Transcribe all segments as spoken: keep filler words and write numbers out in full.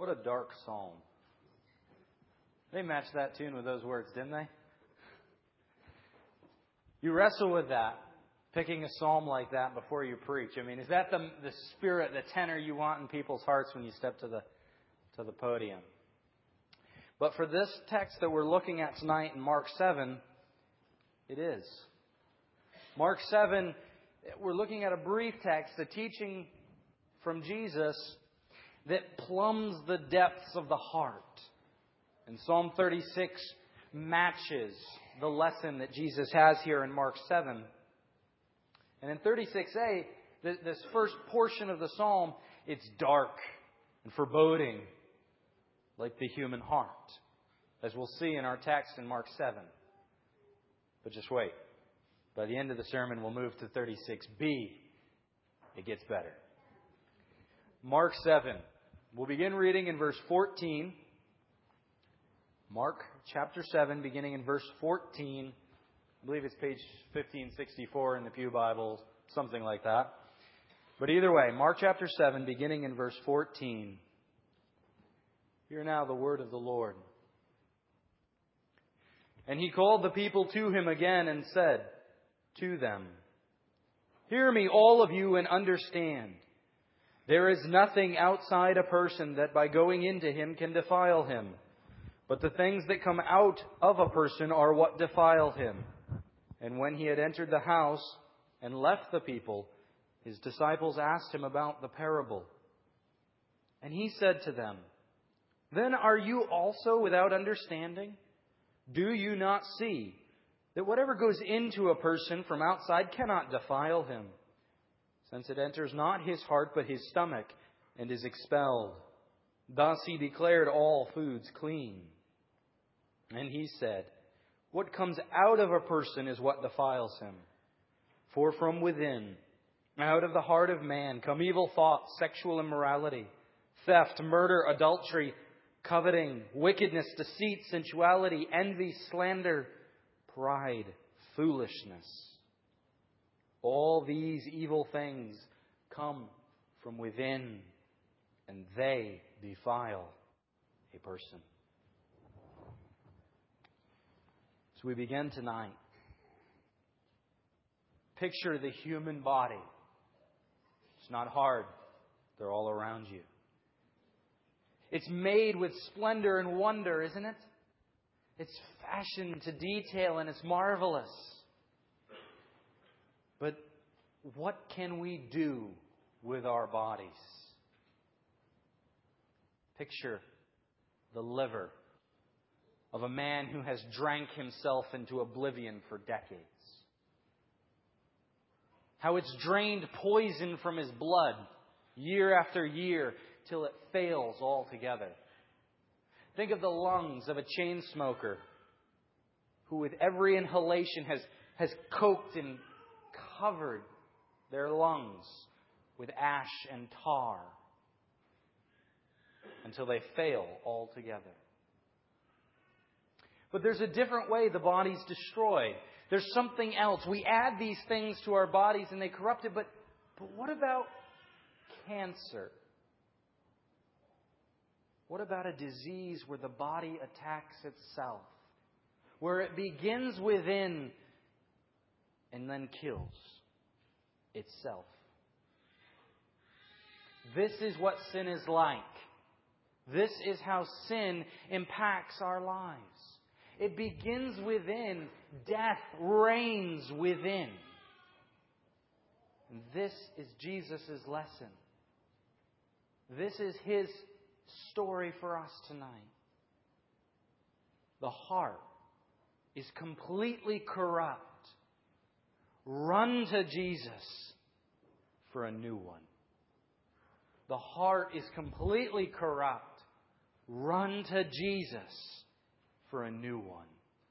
What a dark psalm. They matched that tune with those words, didn't they? You wrestle with that, picking a psalm like that before you preach. I mean, is that the the spirit, the tenor you want in people's hearts when you step to the to the podium? But for this text that we're looking at tonight in Mark seven, it is. Mark seven, we're looking at a brief text, a teaching from Jesus that plumbs the depths of the heart. And Psalm thirty-six matches the lesson that Jesus has here in Mark seven. And in thirty-six a, this first portion of the psalm, it's dark and foreboding, like the human heart, as we'll see in our text in Mark seven. But just wait. By the end of the sermon, we'll move to thirty-six b. It gets better. Mark seven. We'll begin reading in verse fourteen. Mark chapter seven, beginning in verse fourteen. I believe it's page fifteen sixty-four in the Pew Bible, something like that. But either way, Mark chapter seven, beginning in verse fourteen. Hear now the word of the Lord. And he called the people to him again and said to them, "Hear me, all of you, and understand. There is nothing outside a person that by going into him can defile him. But the things that come out of a person are what defile him." And when he had entered the house and left the people, his disciples asked him about the parable. And he said to them, "Then are you also without understanding? Do you not see that whatever goes into a person from outside cannot defile him, since it enters not his heart but his stomach and is expelled? Thus he declared all foods clean." And he said, "What comes out of a person is what defiles him. For from within, out of the heart of man, come evil thoughts, sexual immorality, theft, murder, adultery, coveting, wickedness, deceit, sensuality, envy, slander, pride, foolishness. All these evil things come from within, and they defile a person." So we begin tonight. Picture the human body. It's not hard. They're all around you. It's made with splendor and wonder, isn't it? It's fashioned to detail and it's marvelous. But what can we do with our bodies? Picture the liver of a man who has drank himself into oblivion for decades. How it's drained poison from his blood year after year till it fails altogether. Think of the lungs of a chain smoker who with every inhalation has, has coked and covered their lungs with ash and tar until they fail altogether. But there's a different way the body's destroyed. There's something else. We add these things to our bodies and they corrupt it. But, but what about cancer? What about a disease where the body attacks itself? Where it begins within and then kills itself. This is what sin is like. This is how sin impacts our lives. It begins within. Death reigns within. And this is Jesus' lesson. This is His story for us tonight. The heart is completely corrupt. Run to Jesus for a new one. The heart is completely corrupt. Run to Jesus for a new one.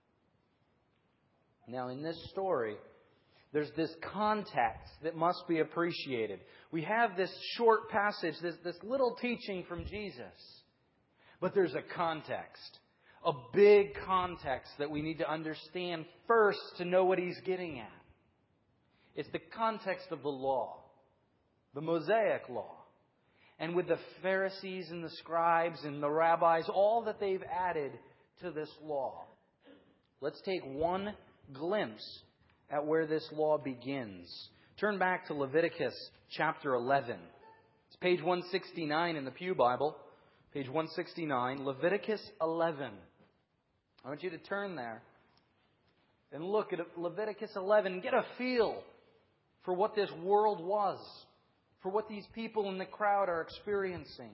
Now, in this story, there's this context that must be appreciated. We have this short passage, this, this little teaching from Jesus. But there's a context, a big context that we need to understand first to know what He's getting at. It's the context of the law, the Mosaic law. and with the Pharisees and the scribes and the rabbis, all that they've added to this law. Let's take one glimpse at where this law begins. Turn back to Leviticus chapter eleven. It's page one sixty-nine in the Pew Bible. Page one sixty-nine, Leviticus eleven. I want you to turn there and look at Leviticus eleven and get a feel for what this world was, for what these people in the crowd are experiencing.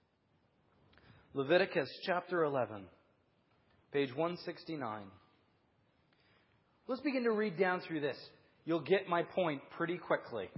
Leviticus chapter eleven, page one sixty-nine. Let's begin to read down through this. You'll get my point pretty quickly.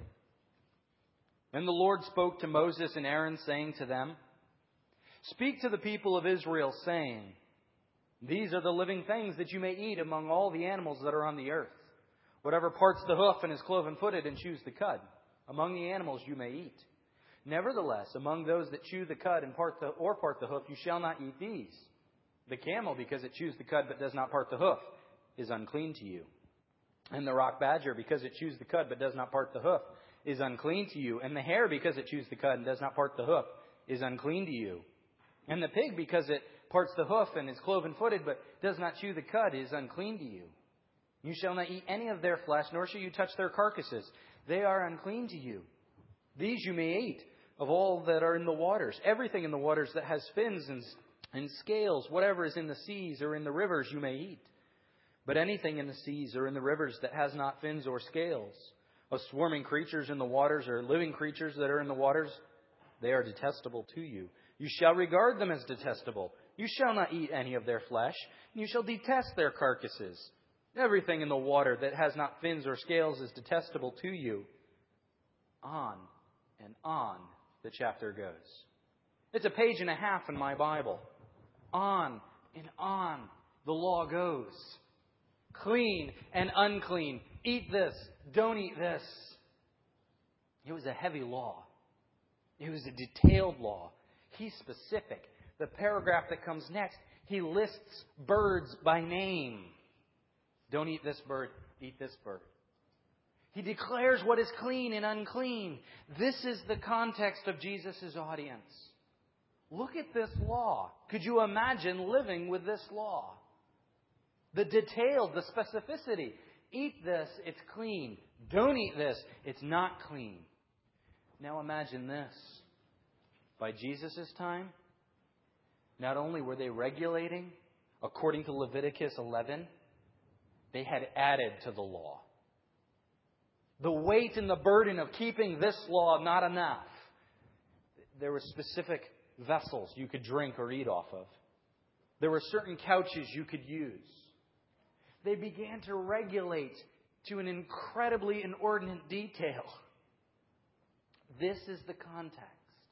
Then the Lord spoke to Moses and Aaron, saying to them, "Speak to the people of Israel, saying, These are the living things that you may eat among all the animals that are on the earth. Whatever parts the hoof and is cloven-footed and chews the cud, among the animals you may eat. Nevertheless, among those that chew the cud and part the, or part the hoof, you shall not eat these. The camel, because it chews the cud but does not part the hoof, is unclean to you. And the rock badger, because it chews the cud but does not part the hoof, is unclean to you. And the hare, because it chews the cud and does not part the hoof, is unclean to you. And the pig, because it parts the hoof and is cloven-footed but does not chew the cud, is unclean to you. You shall not eat any of their flesh, nor shall you touch their carcasses. They are unclean to you. These you may eat of all that are in the waters. Everything in the waters that has fins and, and scales, whatever is in the seas or in the rivers, you may eat. But anything in the seas or in the rivers that has not fins or scales, of swarming creatures in the waters or living creatures that are in the waters, they are detestable to you. You shall regard them as detestable. You shall not eat any of their flesh, and you shall detest their carcasses. Everything in the water that has not fins or scales is detestable to you." On and on the chapter goes. It's a page and a half in my Bible. On and on the law goes. Clean and unclean. Eat this. Don't eat this. It was a heavy law. It was a detailed law. He's specific. The paragraph that comes next, he lists birds by name. Don't eat this bird, eat this bird. He declares what is clean and unclean. This is the context of Jesus' audience. Look at this law. Could you imagine living with this law? The detail, the specificity. Eat this, it's clean. Don't eat this, it's not clean. Now imagine this. By Jesus' time, not only were they regulating, according to Leviticus eleven, they had added to the law. The weight and the burden of keeping this law not enough. There were specific vessels you could drink or eat off of. There were certain couches you could use. They began to regulate to an incredibly inordinate detail. This is the context.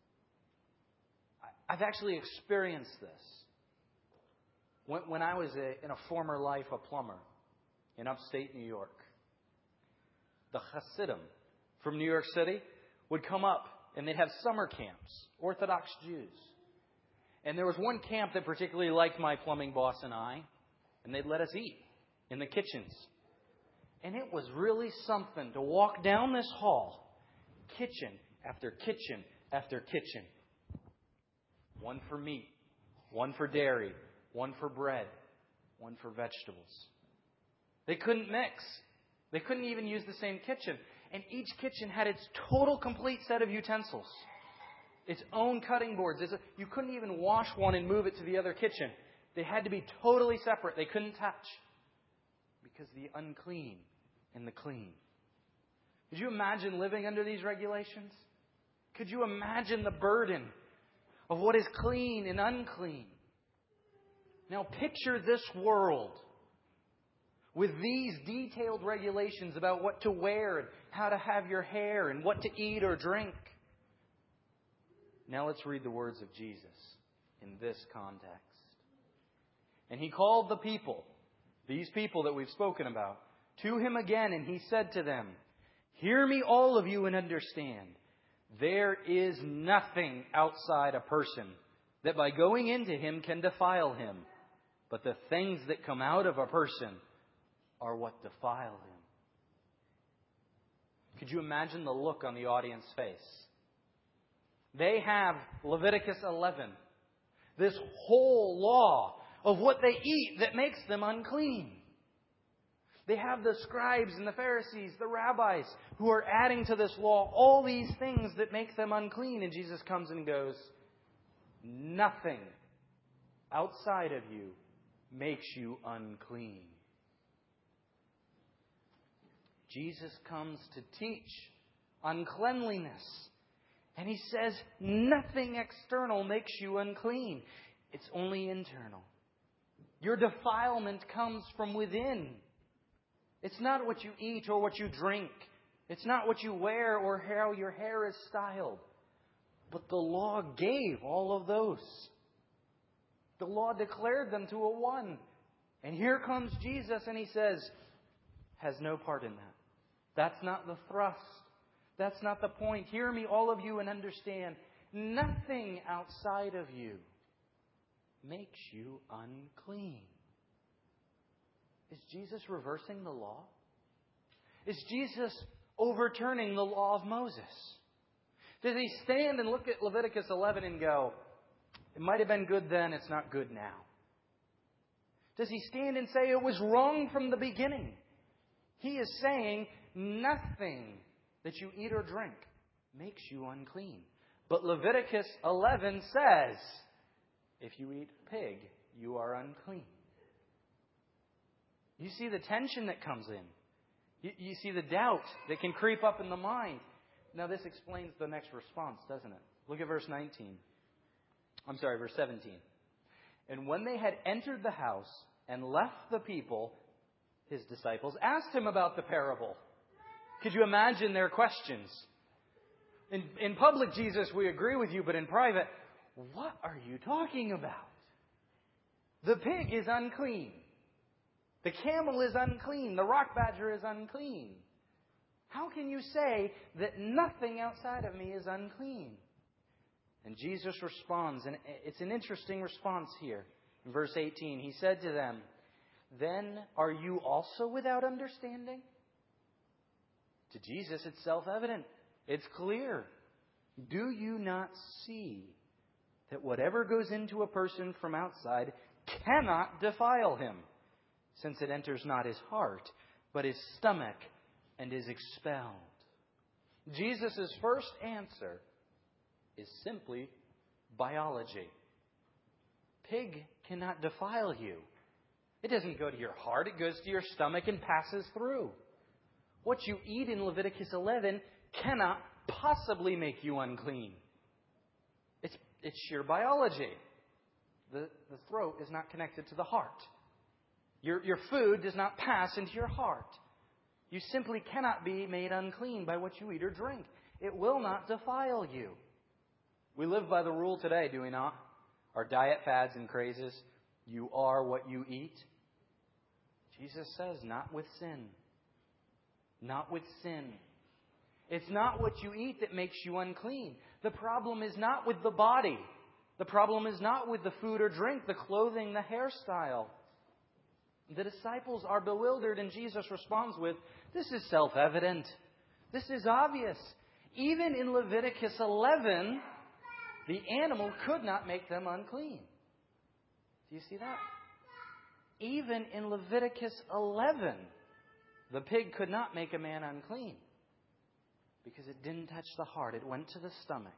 I've actually experienced this. When, when I was a, in a former life a plumber in upstate New York, the Hasidim from New York City would come up and they'd have summer camps, Orthodox Jews. And there was one camp that particularly liked my plumbing boss and I, and they'd let us eat in the kitchens. And it was really something to walk down this hall, kitchen after kitchen after kitchen. One for meat, one for dairy, one for bread, one for vegetables. They couldn't mix. They couldn't even use the same kitchen. And each kitchen had its total complete set of utensils. Its own cutting boards. It's a, you couldn't even wash one and move it to the other kitchen. They had to be totally separate. They couldn't touch. Because the unclean and the clean. Could you imagine living under these regulations? Could you imagine the burden of what is clean and unclean? Now picture this world with these detailed regulations about what to wear and how to have your hair and what to eat or drink. Now let's read the words of Jesus in this context. And he called the people, these people that we've spoken about, to him again, and he said to them, "Hear me, all of you, and understand. There is nothing outside a person that by going into him can defile him. But the things that come out of a person are what defile him." Could you imagine the look on the audience's face? They have Leviticus eleven, this whole law of what they eat that makes them unclean. They have the scribes and the Pharisees, the rabbis, who are adding to this law all these things that make them unclean. And Jesus comes and goes, nothing outside of you makes you unclean. Jesus comes to teach uncleanliness. And He says nothing external makes you unclean. It's only internal. Your defilement comes from within. It's not what you eat or what you drink. It's not what you wear or how your hair is styled. But the law gave all of those. The law declared them to a one. And here comes Jesus and He says, has no part in that. That's not the thrust. That's not the point. Hear me, all of you, and understand. Nothing outside of you makes you unclean. Is Jesus reversing the law? Is Jesus overturning the law of Moses? Does He stand and look at Leviticus eleven and go, it might have been good then, it's not good now? Does He stand and say it was wrong from the beginning? He is saying nothing that you eat or drink makes you unclean. But Leviticus eleven says, if you eat pig, you are unclean. You see the tension that comes in. You, you see the doubt that can creep up in the mind. Now this explains the next response, doesn't it? Look at verse nineteen. I'm sorry, verse seventeen. And when they had entered the house and left the people, His disciples asked Him about the parable. Could you imagine their questions? In, in public, Jesus, we agree with you, but in private, what are you talking about? The pig is unclean. The camel is unclean. The rock badger is unclean. How can you say that nothing outside of me is unclean? And Jesus responds, and it's an interesting response here. In verse eighteen, He said to them, then are you also without understanding? To Jesus, it's self-evident. It's clear. Do you not see that whatever goes into a person from outside cannot defile him, since it enters not his heart, but his stomach, and is expelled? Jesus' first answer is simply biology. Pig cannot defile you. It doesn't go to your heart. It goes to your stomach and passes through. What you eat in Leviticus eleven cannot possibly make you unclean. It's, it's sheer biology. The, the throat is not connected to the heart. Your, your food does not pass into your heart. You simply cannot be made unclean by what you eat or drink. It will not defile you. We live by the rule today, do we not? Our diet fads and crazes. You are what you eat. Jesus says, not with sin. Not with sin. It's not what you eat that makes you unclean. The problem is not with the body. The problem is not with the food or drink, the clothing, the hairstyle. The disciples are bewildered, and Jesus responds with, this is self-evident. This is obvious. Even in Leviticus eleven, the animal could not make them unclean. Do you see that? Even in Leviticus eleven, the pig could not make a man unclean because it didn't touch the heart. It went to the stomach.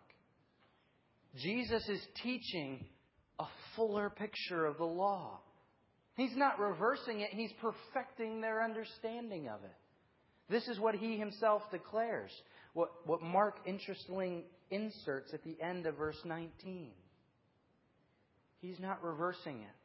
Jesus is teaching a fuller picture of the law. He's not reversing it. He's perfecting their understanding of it. This is what He Himself declares. What, what Mark interestingly inserts at the end of verse nineteen. He's not reversing it.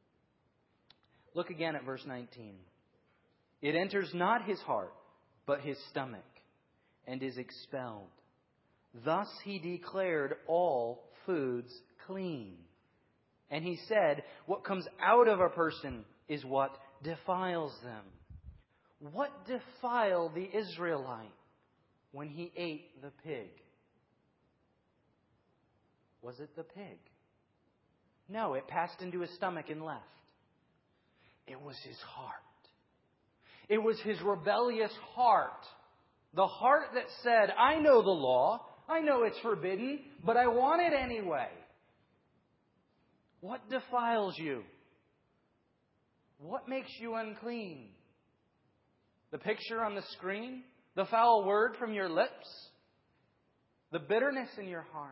Look again at verse nineteen. It enters not his heart, but his stomach, and is expelled. Thus He declared all foods clean. And He said, what comes out of a person is what defiles them. What defiled the Israelite when he ate the pig? Was it the pig? No, it passed into his stomach and left. It was his heart. It was his rebellious heart. The heart that said, I know the law. I know it's forbidden, but I want it anyway. What defiles you? What makes you unclean? The picture on the screen? The foul word from your lips? The bitterness in your heart?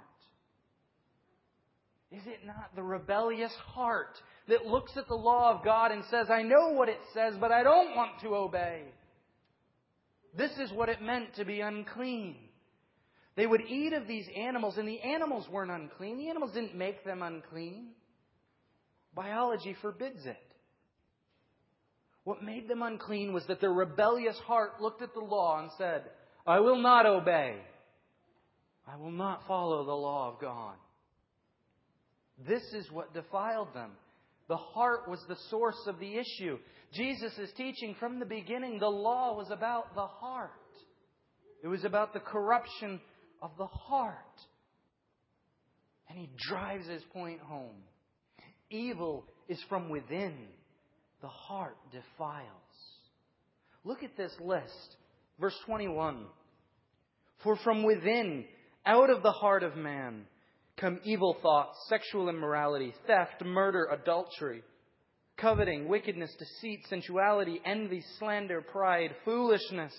Is it not the rebellious heart that looks at the law of God and says, I know what it says, but I don't want to obey? This is what it meant to be unclean. They would eat of these animals, and the animals weren't unclean. The animals didn't make them unclean. Biology forbids it. What made them unclean was that their rebellious heart looked at the law and said, I will not obey. I will not follow the law of God. This is what defiled them. The heart was the source of the issue. Jesus is teaching from the beginning the law was about the heart. It was about the corruption of the heart. And He drives His point home. Evil is from within. The heart defiles. Look at this list. Verse twenty-one. For from within, out of the heart of man, come evil thoughts, sexual immorality, theft, murder, adultery, coveting, wickedness, deceit, sensuality, envy, slander, pride, foolishness.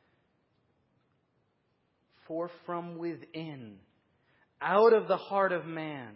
For from within, out of the heart of man.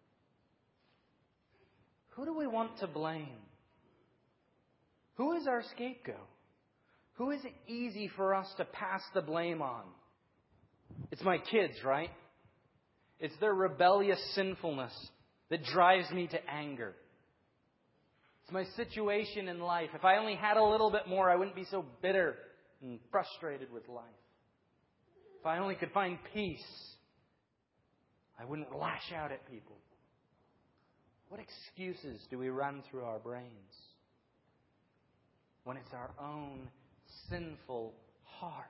Who do we want to blame? Who is our scapegoat? Who is it easy for us to pass the blame on? It's my kids, right? It's their rebellious sinfulness that drives me to anger. It's my situation in life. If I only had a little bit more, I wouldn't be so bitter and frustrated with life. If I only could find peace, I wouldn't lash out at people. What excuses do we run through our brains when it's our own sinful hearts?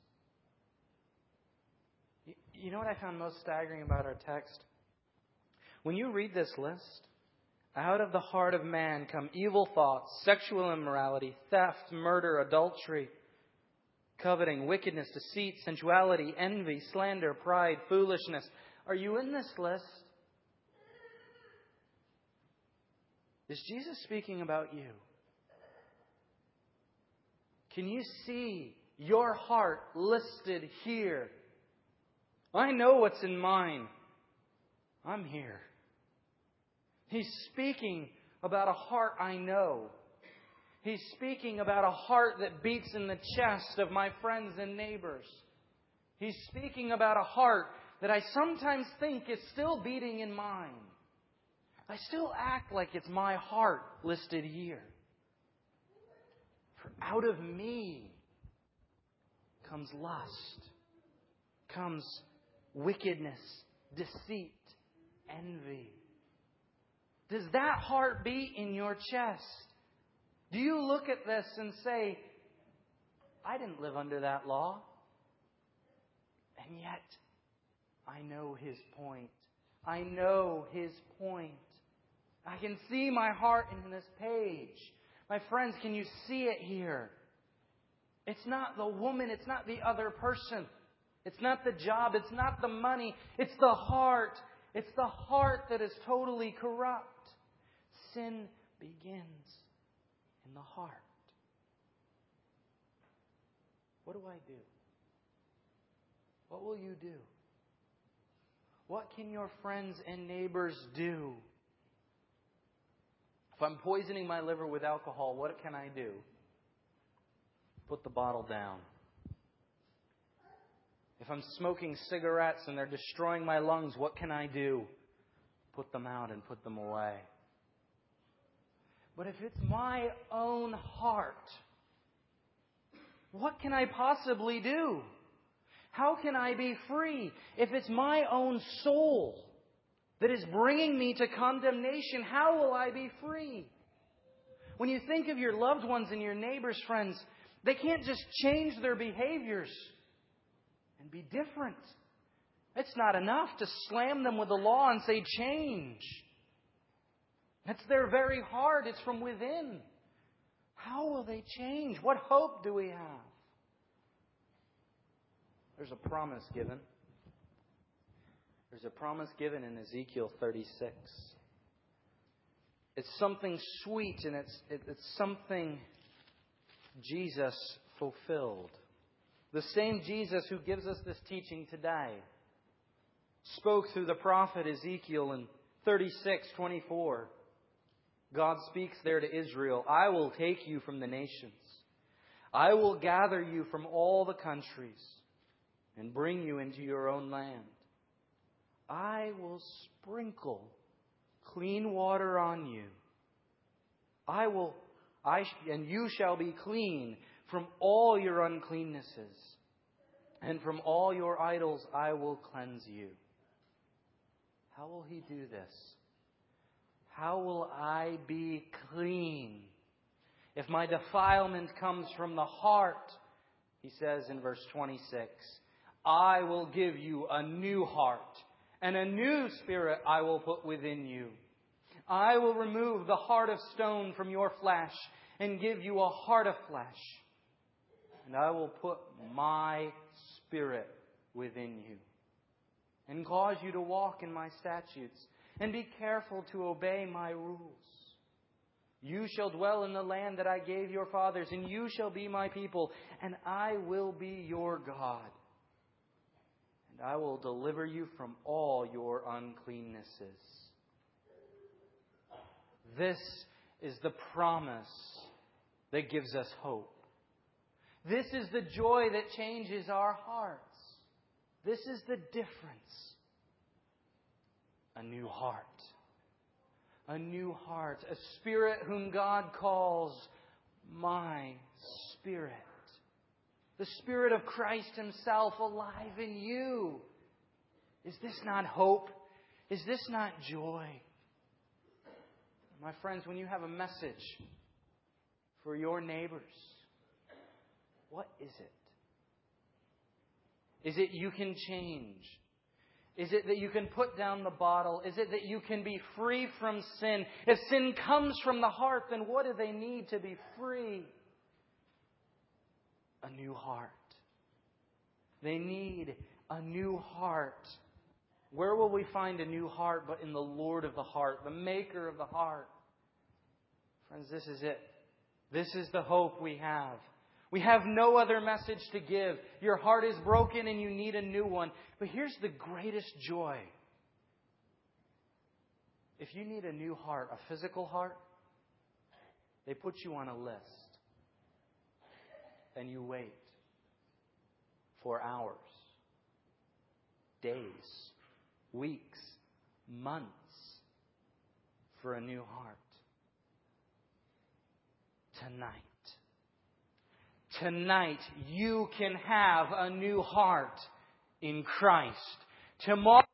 You know what I found most staggering about our text? When you read this list, out of the heart of man come evil thoughts, sexual immorality, theft, murder, adultery, coveting, wickedness, deceit, sensuality, envy, slander, pride, foolishness. Are you in this list? Is Jesus speaking about you? Can you see your heart listed here? I know what's in mine. I'm here. He's speaking about a heart I know. He's speaking about a heart that beats in the chest of my friends and neighbors. He's speaking about a heart that I sometimes think is still beating in mine. I still act like it's my heart listed here. For out of me comes lust, comes wickedness, deceit, envy. Does that heart beat in your chest? Do you look at this and say, I didn't live under that law. And yet, I know His point. I know His point. I can see my heart in this page. My friends, can you see it here? It's not the woman. It's not the other person. It's not the job. It's not the money. It's the heart. It's the heart that is totally corrupt. Sin begins in the heart. What do I do? What will you do? What can your friends and neighbors do? If I'm poisoning my liver with alcohol, what can I do? Put the bottle down. If I'm smoking cigarettes and they're destroying my lungs, what can I do? Put them out and put them away. But if it's my own heart, what can I possibly do? How can I be free? If it's my own soul that is bringing me to condemnation, how will I be free? When you think of your loved ones and your neighbors, friends, they can't just change their behaviors and be different. It's not enough to slam them with the law and say, change. It's their very heart. It's from within. How will they change? What hope do we have? There's a promise given. There's a promise given in Ezekiel thirty-six. It's something sweet, and it's, it, it's something Jesus fulfilled. The same Jesus who gives us this teaching today spoke through the prophet Ezekiel in thirty-six twenty-four. God speaks there to Israel, I will take you from the nations. I will gather you from all the countries and bring you into your own land. I will sprinkle clean water on you. I will, I and you shall be clean from all your uncleannesses, and from all your idols I will cleanse you. How will He do this? How will I be clean? If my defilement comes from the heart, He says in verse twenty-six, I will give you a new heart, and a new spirit I will put within you. I will remove the heart of stone from your flesh and give you a heart of flesh. And I will put my Spirit within you and cause you to walk in my statutes and be careful to obey my rules. You shall dwell in the land that I gave your fathers, and you shall be my people, and I will be your God. And I will deliver you from all your uncleannesses. This is the promise that gives us hope. This is the joy that changes our hearts. This is the difference. A new heart. A new heart. A spirit whom God calls my Spirit. The Spirit of Christ Himself alive in you. Is this not hope? Is this not joy? My friends, when you have a message for your neighbors, what is it? Is it you can change? Is it that you can put down the bottle? Is it that you can be free from sin? If sin comes from the heart, then what do they need to be free? A new heart. They need a new heart. Where will we find a new heart but in the Lord of the heart, the Maker of the heart? Friends, this is it. This is the hope we have. We have no other message to give. Your heart is broken and you need a new one. But here's the greatest joy. If you need a new heart, a physical heart, they put you on a list. And you wait for hours, days, weeks, months for a new heart. Tonight. Tonight you can have a new heart in Christ. Tomorrow